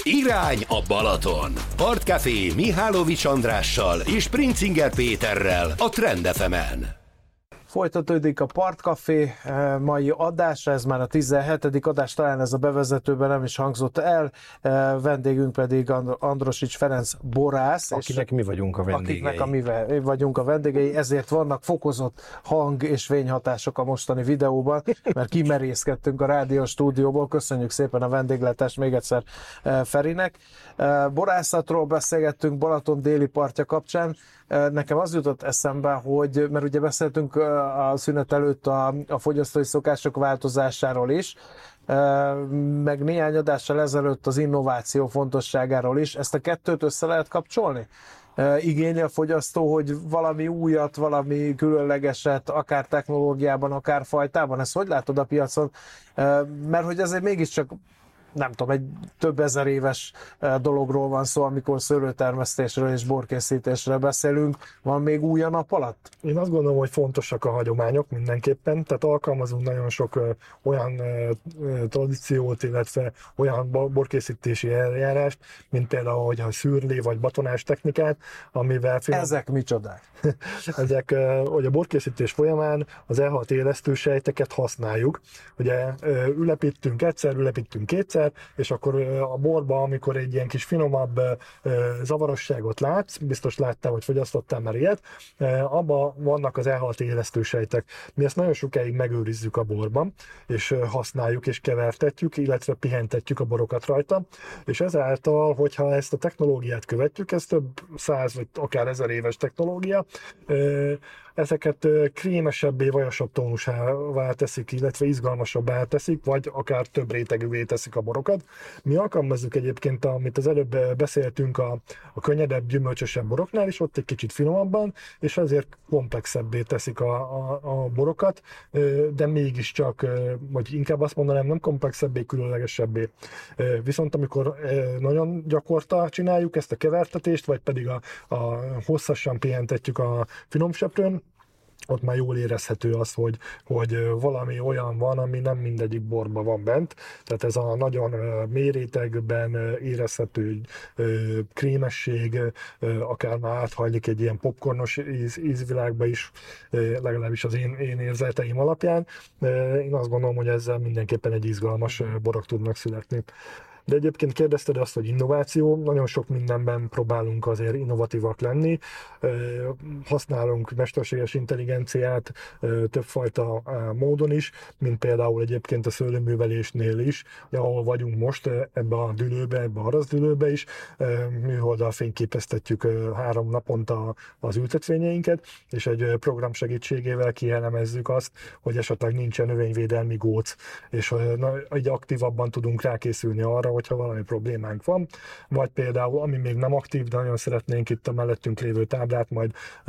Irány a Balaton. Partcafé Mihálovics Andrással és Princinger Péterrel a Trend FM-en. Folytatódik a Partcafé mai adása, ez már a 17. adás, talán ez a bevezetőben nem is hangzott el, vendégünk pedig Androsics Ferenc borász. Akinek mi vagyunk a vendégei. Mi vagyunk a vendégei, ezért vannak fokozott hang- és fényhatások a mostani videóban, mert kimerészkedtünk a rádió stúdióból. Köszönjük szépen a vendéglátást még egyszer Ferinek. Borászatról beszélgettünk Balaton déli partja kapcsán. Nekem az jutott eszembe, hogy, mert ugye beszéltünk a szünet előtt a fogyasztói szokások változásáról is, meg néhány adással ezelőtt az innováció fontosságáról is. Ezt a kettőt össze lehet kapcsolni? Igényli a fogyasztó, hogy valami újat, valami különlegeset, akár technológiában, akár fajtában? Ezt hogy látod a piacon? Mert hogy ezért mégiscsak nem tudom, egy több ezer éves dologról van szó, amikor szőlőtermesztésről és borkészítésről beszélünk. Van még új a nap alatt? Én azt gondolom, hogy fontosak a hagyományok mindenképpen, tehát alkalmazunk nagyon sok olyan tradíciót, illetve olyan borkészítési eljárást, mint például hogy a szürlé vagy batonás technikát, amivel... Ezek micsodák? Ezek, hogy a borkészítés folyamán az elhalt élesztősejteket használjuk. Ugye ülepítünk egyszer, ülepítünk kétszer, és akkor a borba, amikor egy ilyen kis finomabb zavarosságot látsz, biztos láttál, vagy fogyasztottál már ilyet, abban vannak az elhalt élesztősejtek. Mi ezt nagyon sokáig megőrizzük a borban, és használjuk, és kevertetjük, illetve pihentetjük a borokat rajta, és ezáltal, hogyha ezt a technológiát követjük, ez több száz, vagy akár ezer éves technológia, ezeket krémesebbé, vajasabb tónusává teszik, illetve izgalmasabbá teszik, vagy akár több rétegűvé teszik a borokat. Mi alkalmazzuk egyébként, amit az előbb beszéltünk a könnyedebb, gyümölcsösebb boroknál is, ott egy kicsit finomabban, és ezért komplexebbé teszik a borokat, de mégiscsak, vagy inkább azt mondanám, nem komplexebbé, különlegesebbé. Viszont amikor nagyon gyakorta csináljuk ezt a kevertetést, vagy pedig a hosszasan pihentetjük a finomseprőn, ott már jól érezhető az, hogy valami olyan van, ami nem mindegyik borban van bent. Tehát ez a nagyon mély rétegben érezhető krémesség, akár már áthajlik egy ilyen popcornos ízvilágba is, legalábbis az én érzeteim alapján. Én azt gondolom, hogy ezzel mindenképpen egy izgalmas borok tudnak születni. De egyébként kérdezted azt, hogy innováció, nagyon sok mindenben próbálunk azért innovatívak lenni, használunk mesterséges intelligenciát többfajta módon is, mint például egyébként a szőlőművelésnél is, ahol vagyunk most ebbe a dűlőbe, ebbe a haraszdűlőbe is, műholddal fényképeztetjük 3 naponta az ültetvényeinket, és egy program segítségével kielemezzük azt, hogy esetleg nincsen növényvédelmi góc, és így aktívabban tudunk rákészülni arra, hogyha valami problémánk van, vagy például, ami még nem aktív, de nagyon szeretnénk itt a mellettünk lévő táblát majd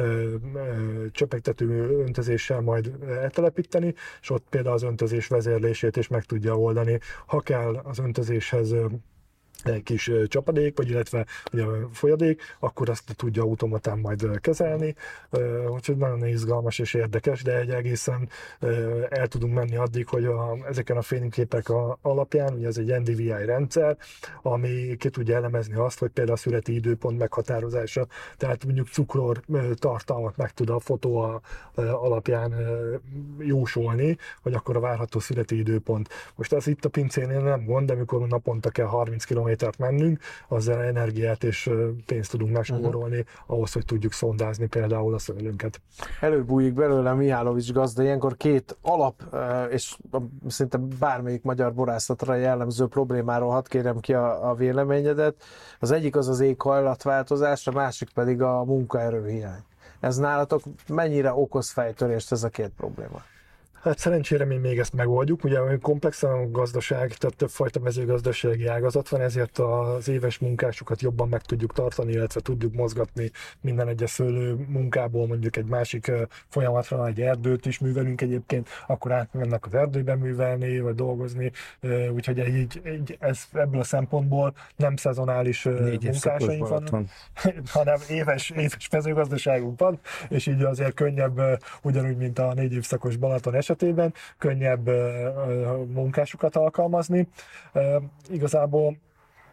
csöpegtető öntözéssel majd eltelepíteni, és ott például az öntözés vezérlését is meg tudja oldani. Ha kell az öntözéshez egy kis csapadék, vagy illetve ugye, folyadék, akkor azt tudja automatán majd kezelni. Úgyhogy nagyon izgalmas és érdekes, de egy egészen el tudunk menni addig, hogy ezeken a fényképek alapján, ugye ez egy NDVI rendszer, ami ki tudja elemezni azt, hogy például a születi időpont meghatározása, tehát mondjuk cukror tartalmat meg tud a fotó alapján jósolni, hogy akkor a várható születi időpont. Most az itt a pincénél nem gond, de amikor naponta kell 30 km mennünk, azzal energiát és pénzt tudunk megspórolni ahhoz, hogy tudjuk szondázni például a szőlőnket. Előbújik belőle Mihálovics gazda, ilyenkor két alap, és szinte bármelyik magyar borászatra jellemző problémáról hadd kérem ki a véleményedet. Az egyik az éghajlatváltozás, a másik pedig a munkaerőhiány. Ez nálatok mennyire okoz fejtörést ez a két probléma? Hát szerencsére mi még ezt megoldjuk, ugye komplexen a gazdaság, tehát többfajta mezőgazdasági ágazat van, ezért az éves munkásokat jobban meg tudjuk tartani, illetve tudjuk mozgatni minden egyes szőlő munkából mondjuk egy másik folyamatra, egy erdőt is művelünk egyébként, akkor átmennek az erdőben művelni, vagy dolgozni, úgyhogy ez ebből a szempontból nem szezonális munkásaink van, hanem éves mezőgazdaságunk van, és így azért könnyebb, ugyanúgy, mint a 4 évszakos Balaton esetében, könnyebb munkásokat alkalmazni. Igazából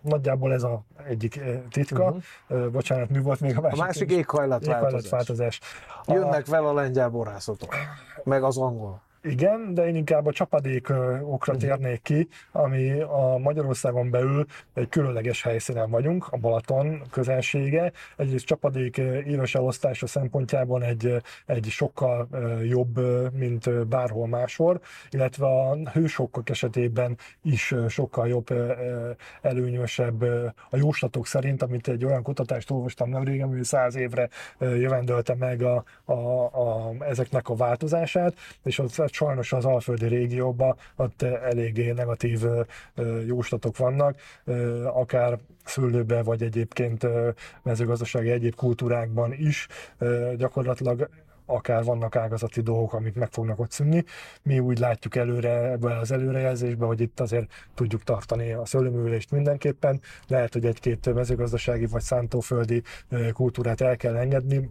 nagyjából ez a egyik titka. Bocsánat, mi volt még a másik? A másik éghajlatváltozás. Jönnek vele a lengyel borászatok, meg az angol. Igen, de én inkább a csapadékokra térnék ki, ami a Magyarországon belül egy különleges helyszínen vagyunk, a Balaton közelsége. Egyrészt csapadék éves elosztása szempontjából egy sokkal jobb, mint bárhol máshol, illetve a hősokkok esetében is sokkal jobb, előnyösebb a jóslatok szerint, amit egy olyan kutatást olvastam nemrégen, hogy 100 évre jövendölte meg ezeknek a változását, és az sajnos az alföldi régióban ott eléggé negatív jóslatok vannak, akár szőlőben, vagy egyébként mezőgazdasági egyéb kultúrákban is gyakorlatilag akár vannak ágazati dolgok, amik meg fognak ott szűnni. Mi úgy látjuk előre ebben az előrejelzésben, hogy itt azért tudjuk tartani a szőlőművelést mindenképpen. Lehet, hogy egy-két mezőgazdasági vagy szántóföldi kultúrát el kell engedni,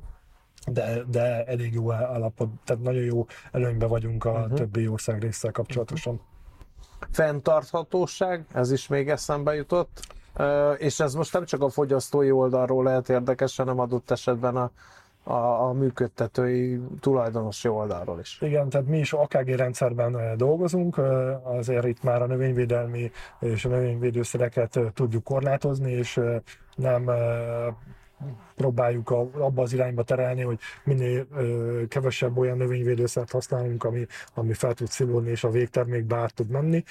de elég jó állapot, tehát nagyon jó előnyben vagyunk a többi ország résszel kapcsolatosan. Fenntarthatóság, ez is még eszembe jutott, és ez most nem csak a fogyasztói oldalról lehet érdekes, hanem adott esetben a működtetői tulajdonosi oldalról is. Igen, tehát mi is AKG rendszerben dolgozunk, azért itt már a növényvédelmi és a növényvédőszereket tudjuk korlátozni, és nem próbáljuk abba az irányba terelni, hogy minél kevesebb olyan növényvédőszert használunk, ami fel tud szívódni és a végtermékbe át tud menni.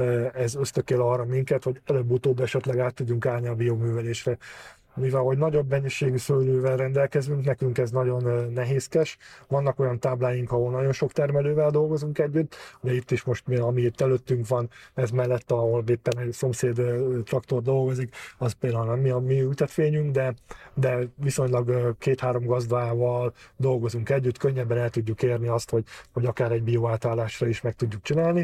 Ez ösztökél arra minket, hogy előbb-utóbb esetleg át tudjunk állni a bioművelésre. Mivel hogy nagyobb mennyiségű szőlővel rendelkezünk, nekünk ez nagyon nehézkes. Vannak olyan tábláink, ahol nagyon sok termelővel dolgozunk együtt, de itt is most, ami itt előttünk van, ez mellett, ahol éppen egy szomszéd traktor dolgozik, az például nem a mi ültetvényünk, de viszonylag 2-3 gazdával dolgozunk együtt, könnyebben el tudjuk érni azt, hogy akár egy bioátállásra is meg tudjuk csinálni.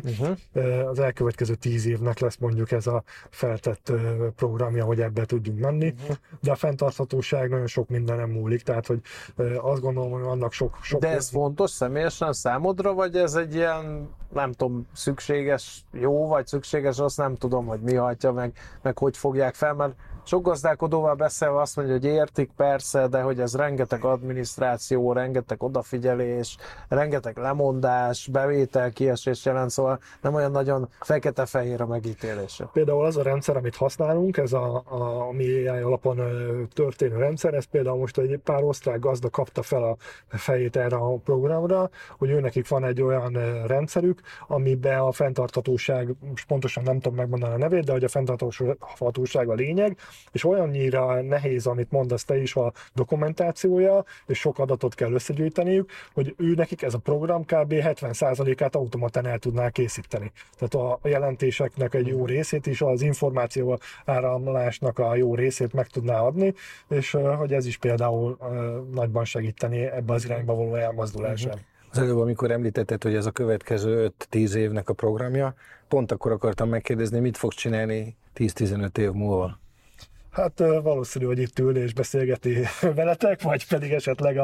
Az elkövetkező 10 évnek lesz mondjuk ez a feltett programja, hogy ebbe tudjunk menni. De a fenntarthatóság nagyon sok mindenem múlik, tehát hogy azt gondolom, hogy vannak sok... De ez fontos személyesen számodra, vagy ez egy ilyen, nem tudom, szükséges jó, vagy szükséges, azt nem tudom, hogy mi hajtja meg hogy fogják fel, mert sok gazdálkodóval beszélve azt mondja, hogy értik persze, de hogy ez rengeteg adminisztráció, rengeteg odafigyelés, rengeteg lemondás, bevétel kiesés jelent, szóval nem olyan nagyon fekete-fehér a megítélése. Például az a rendszer, amit használunk, ez a mi AI alapon történő rendszer, ez például most egy pár osztrák gazda kapta fel a fejét erre a programra, hogy őnekik van egy olyan rendszerük, amiben a fenntarthatóság, pontosan nem tudom megmondani a nevét, de hogy a fenntarthatóság a lényeg, és olyannyira nehéz, amit mondasz te is, a dokumentációja, és sok adatot kell összegyűjteniük, hogy ő nekik ez a program kb. 70%-át automatán el tudná készíteni. Tehát a jelentéseknek egy jó részét is, az információ áramlásnak a jó részét meg tudná adni, és hogy ez is például nagyban segíteni ebbe az irányba való elmozdulásán. Az előbb, amikor említetted, hogy ez a következő 5-10 évnek a programja, pont akkor akartam megkérdezni, mit fogsz csinálni 10-15 év múlva? Hát valószínű, hogy itt ül és beszélgeti veletek, vagy pedig esetleg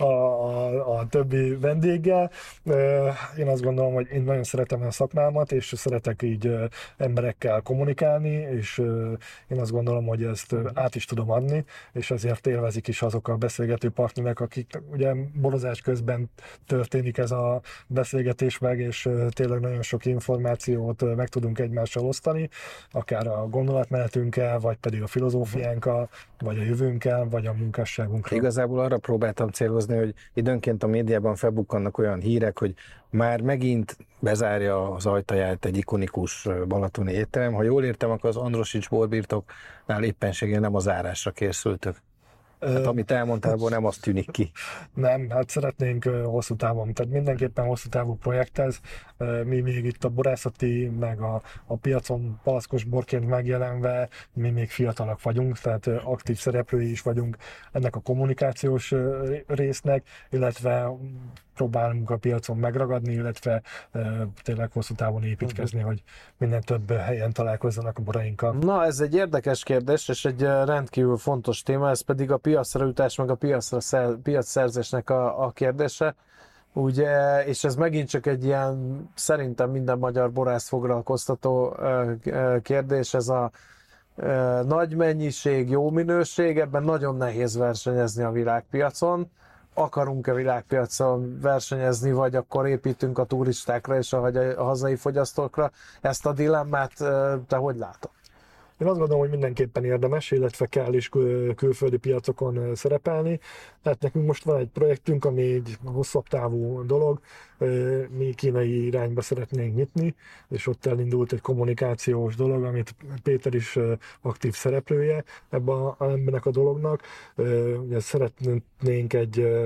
a többi vendéggel. Én azt gondolom, hogy én nagyon szeretem a szakmámat, és szeretek így emberekkel kommunikálni, és én azt gondolom, hogy ezt át is tudom adni, és ezért élvezik is azok a beszélgető partnerek, akik ugye borozás közben történik ez a beszélgetés meg, és tényleg nagyon sok információt meg tudunk egymással osztani, akár a gondolatmenetünkkel, vagy pedig a filozófiánkkal, vagy a jövőnkkel, vagy a munkásságunkra. Igazából arra próbáltam célozni, hogy időnként a médiában felbukkannak olyan hírek, hogy már megint bezárja az ajtaját egy ikonikus balatoni étterem. Ha jól értem, akkor az Androsics borbirtoknál éppenséggel nem a zárásra készültök. Hát amit elmondtál, nem azt tűnik ki. Nem, hát szeretnénk hosszú távon, tehát mindenképpen hosszú távú projekt ez. Mi még itt a borászati, meg a piacon palackos borként megjelenve, mi még fiatalak vagyunk, tehát aktív szereplői is vagyunk ennek a kommunikációs résznek, illetve próbálunk a piacon megragadni, illetve tényleg hosszú távon építkezni, hogy minden több helyen találkozzanak a borainkkal. Na, ez egy érdekes kérdés, és egy rendkívül fontos téma, ez pedig a piacra jutás, meg a piacszerzésnek a kérdése. Ugye, és ez megint csak egy ilyen, szerintem minden magyar borász foglalkoztató kérdés, ez a nagy mennyiség, jó minőség, ebben nagyon nehéz versenyezni a világpiacon. Akarunk-e világpiacon versenyezni, vagy akkor építünk a turistákra és a hazai fogyasztókra? Ezt a dilemmát te hogy látod? Én azt gondolom, hogy mindenképpen érdemes, illetve kell is külföldi piacokon szerepelni. Tehát nekünk most van egy projektünk, ami egy hosszabb távú dolog, mi kínai irányba szeretnénk nyitni, és ott elindult egy kommunikációs dolog, amit Péter is aktív szereplője ennek a dolognak. Ugye szeretnénk egy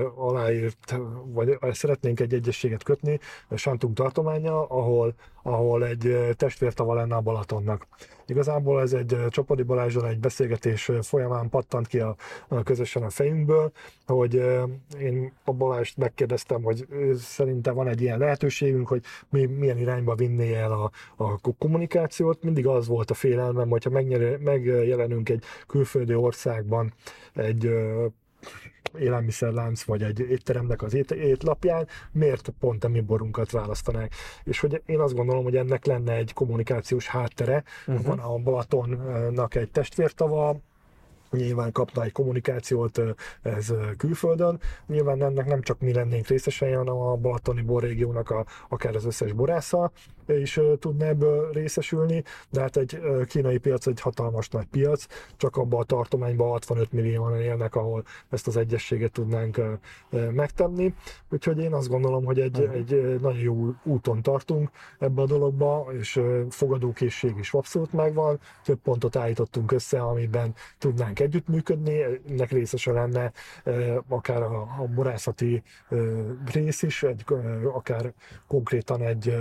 szeretnénk egy egyezséget kötni Santung tartománya, ahol egy testvértava lenne a Balatonnak. Igazából ez egy Csapadi Balázsral egy beszélgetés folyamán pattant ki közösen a fejünkből, hogy én a Balázst megkérdeztem, hogy szerintem van egy ilyen lehetőségünk, hogy mi milyen irányba vinné el a kommunikációt. Mindig az volt a félelmem, hogyha megjelenünk egy külföldi országban egy élelmiszerlánc vagy egy étteremnek az étlapján, miért pont a mi borunkat választanák. És hogy én azt gondolom, hogy ennek lenne egy kommunikációs háttere. Van a Balatonnak egy testvértava, nyilván kapna egy kommunikációt ez külföldön. Nyilván ennek nem csak mi lennénk részesei, hanem a balatoni borrégiónak akár az összes borásza is tudna ebből részesülni, de hát egy kínai piac egy hatalmas nagy piac, csak abban a tartományban 65 millióan élnek, ahol ezt az egyességet tudnánk megtenni. Úgyhogy én azt gondolom, hogy egy nagyon jó úton tartunk ebbe a dologba, és fogadókészség is abszolút megvan. Több pontot állítottunk össze, amiben tudnánk együttműködni, ennek részese lenne akár a borászati rész is, akár konkrétan egy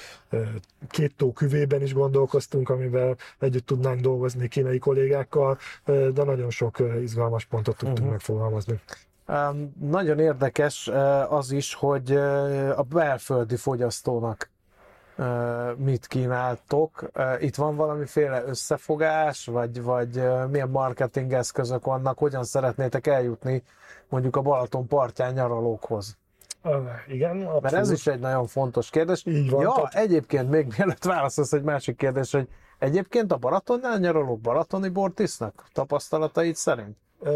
2 tó küvében is gondolkoztunk, amivel együtt tudnánk dolgozni kínai kollégákkal, de nagyon sok izgalmas pontot tudtunk megfogalmazni. Nagyon érdekes az is, hogy a belföldi fogyasztónak mit kínáltok. Itt van valamiféle összefogás, vagy milyen marketing eszközök vannak, hogyan szeretnétek eljutni mondjuk a Balaton partján nyaralókhoz? Igen, abszolút. Mert ez is egy nagyon fontos kérdés. Így van, ja, egyébként még mielőtt válaszolsz egy másik kérdés, hogy egyébként a Balatonnál nyaralók balatoni bort isznak? Tapasztalataid szerint?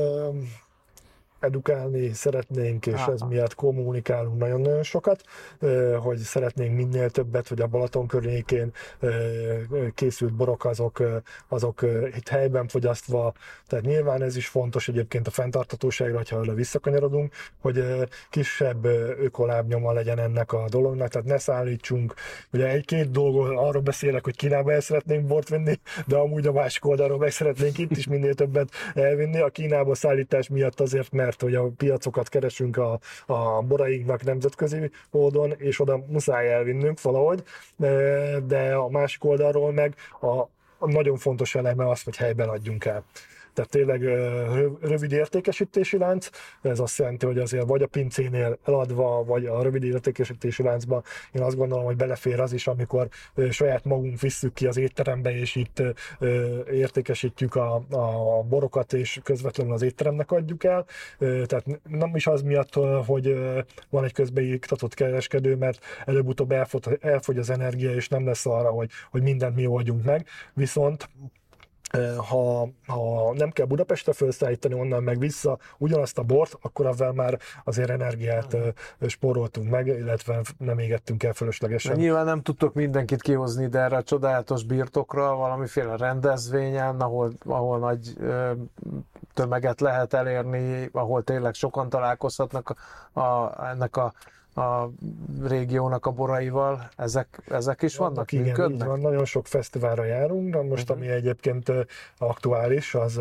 Edukálni szeretnénk, és ez miatt kommunikálunk nagyon-nagyon sokat, hogy szeretnénk minél többet, hogy a Balaton környékén készült borok azok itt helyben fogyasztva, tehát nyilván ez is fontos egyébként a fenntarthatóságra, ha visszakanyarodunk, hogy kisebb ökolábnyoma legyen ennek a dolognak, tehát ne szállítsunk, ugye egy-két dolgot arról beszélek, hogy Kínába el szeretnénk bort vinni, de amúgy a másik oldalról meg szeretnénk itt is minél többet elvinni, a Kínába szállítás miatt azért, mert hogy a piacokat keresünk a borainknak nemzetközi módon, és oda muszáj elvinnünk valahogy, de a másik oldalról meg a nagyon fontos eleme az, hogy helyben adjunk el. Tehát tényleg rövid értékesítési lánc, ez azt jelenti, hogy azért vagy a pincénél eladva, vagy a rövid értékesítési láncba, én azt gondolom, hogy belefér az is, amikor saját magunk visszük ki az étterembe, és itt értékesítjük a borokat, és közvetlenül az étteremnek adjuk el. Tehát nem is az miatt, hogy van egy közbeiktatott kereskedő, mert előbb-utóbb elfogy az energia, és nem lesz arra, hogy mindent mi oldjunk meg. Viszont ha nem kell Budapestre felszállítani, onnan meg vissza ugyanazt a bort, akkor avval már azért energiát spóroltunk meg, illetve nem égettünk el fölöslegesen. De nyilván nem tudtok mindenkit kihozni ide erre a csodálatos birtokra, valamiféle rendezvényen, ahol nagy tömeget lehet elérni, ahol tényleg sokan találkozhatnak ennek a régiónak a boraival, ezek is vannak, igen, működnek? Így van, nagyon sok fesztiválra járunk, de most ami egyébként aktuális, az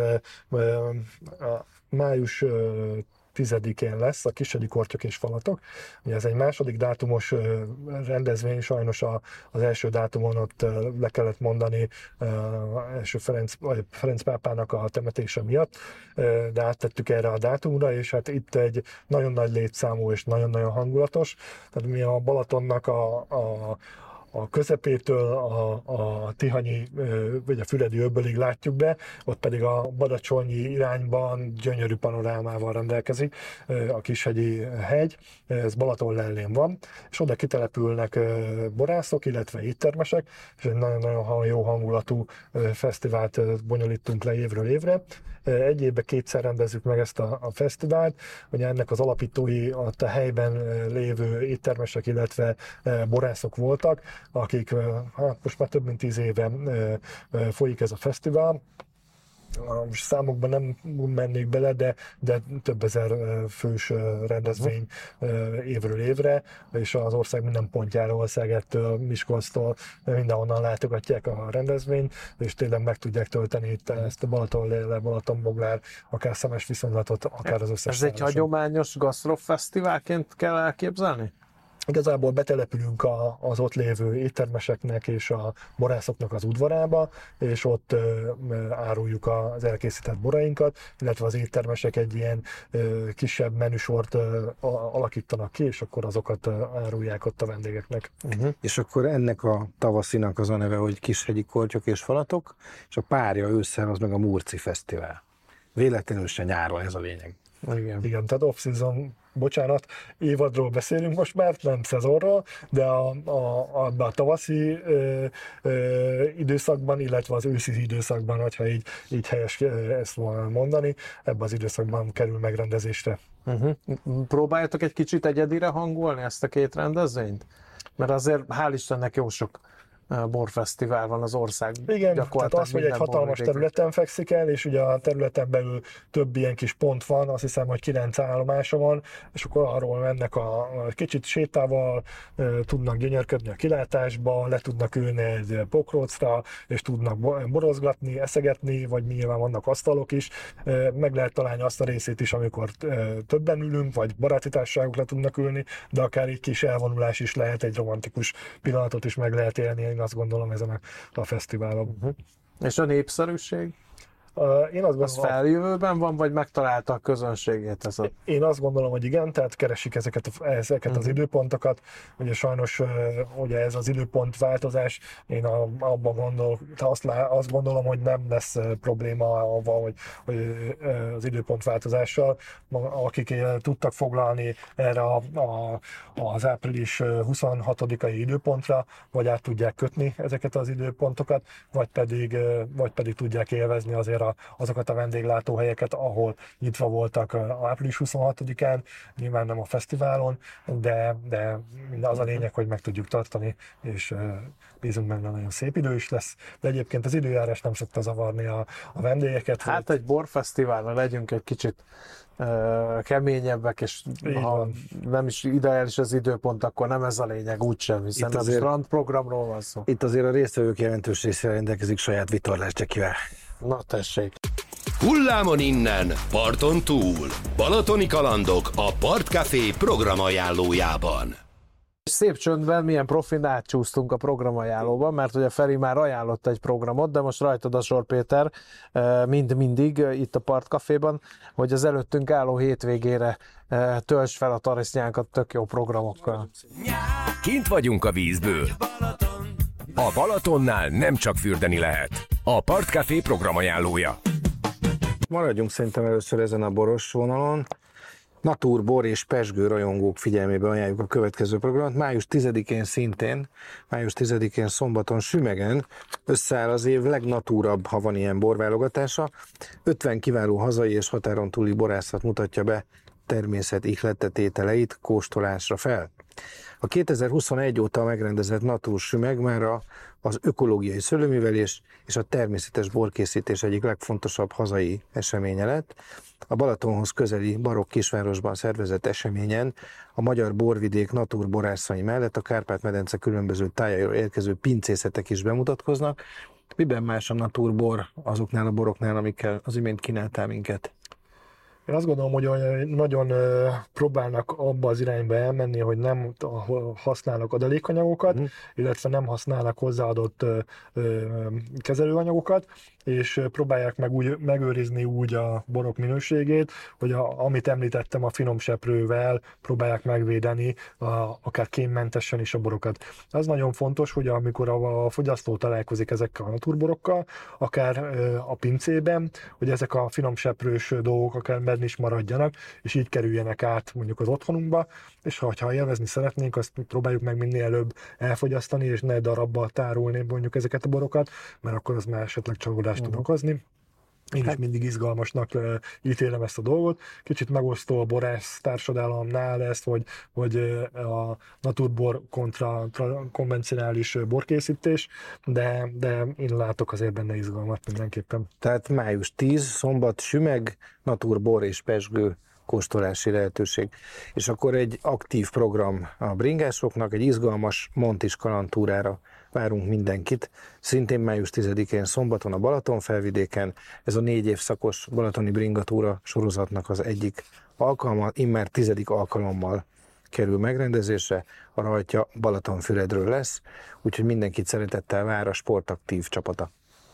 május 10-én lesz a Kisedik Kortyok és Falatok. Ugye ez egy második dátumos rendezvény, sajnos az első dátumon ott le kellett mondani első Ferenc pápának a temetése miatt, de áttettük erre a dátumra, és hát itt egy nagyon nagy létszámú és nagyon-nagyon hangulatos. Tehát mi a Balatonnak a közepétől a Tihanyi vagy a Füredi öbölig látjuk be, ott pedig a badacsonyi irányban gyönyörű panorámával rendelkezik a Kishegyi hegy, ez Balaton lellén van, és oda kitelepülnek borászok, illetve éttermesek, és egy nagyon-nagyon jó hangulatú fesztivált bonyolítunk le évről évre. Egy évben kétszer rendezzük meg ezt a fesztivált, hogy ennek az alapítói a helyben lévő éttermesek, illetve borászok voltak, akik most már több mint 10 éve folyik ez a fesztivál. Most számokban nem mennék bele, de több ezer fős rendezvény évről évre, és az ország minden pontjáról, Szegettől, Miskolctól mindenhonnan látogatják a rendezvényt, és tényleg meg tudják tölteni itt ezt a Balaton-Léle, Balaton-Boglár, akár szemes viszonylatot, akár az összes. Ez egy hagyományos gasztrofesztiválként kell elképzelni? Igazából betelepülünk az ott lévő éttermeseknek és a borászoknak az udvarába, és ott áruljuk az elkészített borainkat, illetve az éttermesek egy ilyen kisebb menüsort alakítanak ki, és akkor azokat árulják ott a vendégeknek. És akkor ennek a tavaszinak az a neve, hogy Kishegyi kortyok és falatok, és a párja ősszel az meg a Murci Fesztivál. Véletlenül se nyáron, ez a lényeg. Igen, tehát off-season, bocsánat, évadról beszélünk most már, nem szezonról, de a tavaszi időszakban, illetve az őszi időszakban, hogyha így helyes ezt mondani, ebben az időszakban kerül megrendezésre. Próbáljátok egy kicsit egyedire hangolni ezt a két rendezvényt? Mert azért hál' Istennek jó sok borfesztivál van az országban. Igen, tehát az, hogy egy hatalmas területen fekszik el, és ugye a területen belül több ilyen kis pont van, azt hiszem, hogy 9 állomása van, és akkor arról mennek a kicsit sétával, tudnak gyönyörködni a kilátásba, le tudnak ülni egy pokrócra, és tudnak borozgatni, eszegetni, vagy nyilván vannak asztalok is. Meg lehet találni azt a részét is, amikor többen ülünk, vagy baráti társaságok le tudnak ülni, de akár egy kis elvonulás is lehet, egy romantikus pillanatot is meg lehet élni, én azt gondolom ezen a fesztiválon. És a népszerűség? Én azt gondolom, az feljövőben van, vagy megtalálta a közönségét? Én azt gondolom, hogy igen, tehát keresik ezeket az időpontokat. Ugye sajnos ugye ez az időpont változás, én abban gondolok, azt gondolom, hogy nem lesz probléma avval, hogy az időpont változással, akik tudtak foglalni erre az április 26-ai időpontra, vagy át tudják kötni ezeket az időpontokat, vagy pedig tudják élvezni azért azokat a vendéglátóhelyeket, ahol nyitva voltak április 26-án, nyilván nem a fesztiválon, de az a lényeg, hogy meg tudjuk tartani, és bízunk benne, nagyon szép idő is lesz, de egyébként az időjárás nem szokta zavarni a vendégeket. Hát egy borfesztiválra legyünk egy kicsit keményebbek, és ha nem is ideális az időpont, akkor nem ez a lényeg úgysem, hiszen a strandprogramról van szó. Itt azért a résztvevők jelentős része rendelkezik saját vitorláscsekivel. Na tessék! Hullámon innen, parton túl. Balatoni kalandok a Partcafé programajánlójában. Szép csöndben, milyen profin átcsúsztunk a programajánlóban, mert ugye Feri már ajánlott egy programot, de most rajtad a sor, Péter, mindig itt a Partcaféban, hogy az előttünk álló hétvégére töltsd fel a tarisznyánkat tök jó programokkal. Kint vagyunk a vízből. A Balatonnál nem csak fürdeni lehet. A Partcafé programajánlója. Maradjunk szerintem először ezen a boros vonalon. Natur, bor és pezsgő rajongók figyelmébe ajánljuk a következő programot. Május 10-én szombaton Sümegen összeáll az év legnatúrabb, ha van ilyen borválogatása. 50 kiváló hazai és határon túli borászat mutatja be természet ihlettetételeit kóstolásra fel. A 2021 óta megrendezett Natur Sümeg már az ökológiai szőlőművelés és a természetes borkészítés egyik legfontosabb hazai eseménye lett. A Balatonhoz közeli barokk kisvárosban szervezett eseményen a magyar borvidék naturborászai mellett a Kárpát-medence különböző tájairól érkező pincészetek is bemutatkoznak. Miben más a naturbor azoknál a boroknál, amikkel az imént kínáltál minket? Én azt gondolom, hogy nagyon próbálnak abba az irányba elmenni, hogy nem használnak adalékanyagokat, illetve nem használnak hozzáadott kezelőanyagokat. és próbálják meg úgy, megőrizni úgy a borok minőségét, hogy amit említettem, a finom seprővel próbálják megvédeni akár kémmentesen is a borokat. Az nagyon fontos, hogy amikor a fogyasztó találkozik ezekkel a naturborokkal, akár a pincében, hogy ezek a finom seprős dolgok akár benn is maradjanak, és így kerüljenek át mondjuk az otthonunkba, és ha élvezni szeretnénk, azt próbáljuk meg minél előbb elfogyasztani, és ne darabbal tárolni mondjuk ezeket a borokat, mert akkor az már esetleg csalódást tud okozni. Én is mindig izgalmasnak ítélem ezt a dolgot. Kicsit megosztó a borász társadalomnál ezt, hogy a naturbor kontra konvencionális borkészítés, de én látok azért benne izgalmat mindenképpen. Tehát május 10, szombat, sümeg, naturbor és pezsgő kóstolási lehetőség. És akkor egy aktív program a bringásoknak, egy izgalmas Montis kalandtúrára várunk mindenkit. Szintén május 10-én szombaton a Balatonfelvidéken. Ez a 4 évszakos balatoni bringatúra sorozatnak az egyik alkalma, immár 10. alkalommal kerül megrendezésre. A rajtja Balatonfüredről lesz, úgyhogy mindenkit szeretettel vár a sportaktív csapata.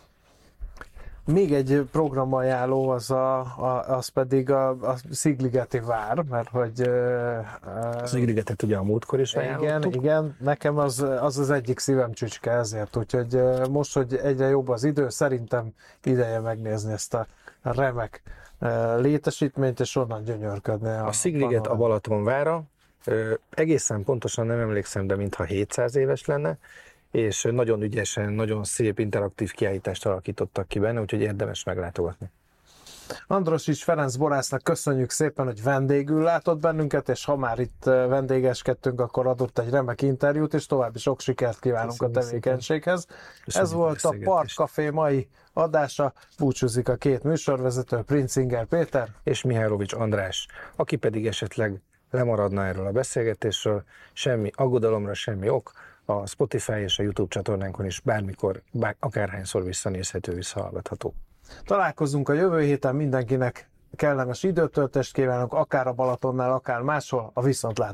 Még egy programajánló, az pedig a Szigligeti vár, mert hogy... Szigligetet ugye a múltkor is ajánlottuk. Igen, nekem az egyik szívem csücske ezért, úgyhogy most, hogy egyre jobb az idő, szerintem ideje megnézni ezt a remek létesítményt, és onnan gyönyörködni. A Szigliget a Balatonvára, egészen pontosan nem emlékszem, de mintha 700 éves lenne, és nagyon ügyesen, nagyon szép interaktív kiállítást alakítottak ki benne, úgyhogy érdemes meglátogatni. Androsics Ferenc borásznak köszönjük szépen, hogy vendégül látott bennünket, és ha már itt vendégeskedtünk, akkor adott egy remek interjút, és további sok sikert kívánunk köszönjük a tevékenységhez. Ez volt a Partcafé mai adása, búcsúzik a két műsorvezető, Princinger Péter és Mihálovics András, aki pedig esetleg lemaradna erről a beszélgetésről, semmi aggodalomra, semmi ok, a Spotify és a YouTube csatornánkon is bármikor, akárhányszor visszanézhető, visszahallgatható. Találkozunk a jövő héten, mindenkinek kellemes időtöltést kívánok, akár a Balatonnál, akár máshol, a viszontlátásra.